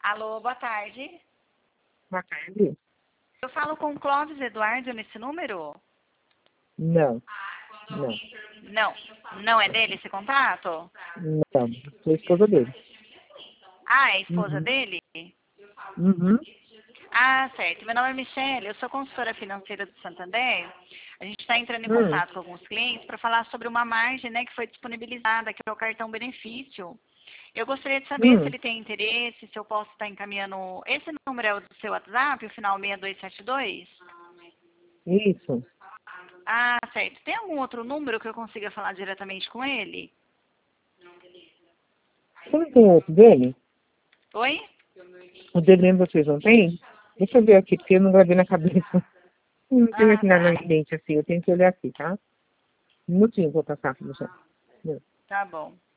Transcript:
Alô, boa tarde. Boa tarde. Eu falo com o Clóvis Eduardo nesse número? Não, não, Não, não é dele esse contato? não. Sou esposa dele. Ah, é a esposa Uhum. dele? Uhum. Ah, certo. Meu nome é Michele, eu sou consultora financeira do Santander. A gente está entrando em contato com alguns clientes para falar sobre uma margem, né, que foi disponibilizada, que é o cartão benefício. Eu gostaria de saber se Hum. ele tem interesse, se eu posso estar encaminhando. Esse número é o do seu WhatsApp, o final 6272? Isso. Ah, certo. Tem algum outro número que eu consiga falar diretamente com ele? Você não tem outro dele? Oi? O dele mesmo vocês não têm? Deixa eu ver aqui, porque eu não gravei na cabeça. Não tenho Ah, aqui na tá. minha mente assim, eu tenho que olhar aqui, tá? Um minutinho, vou passar pra você. Tá bom.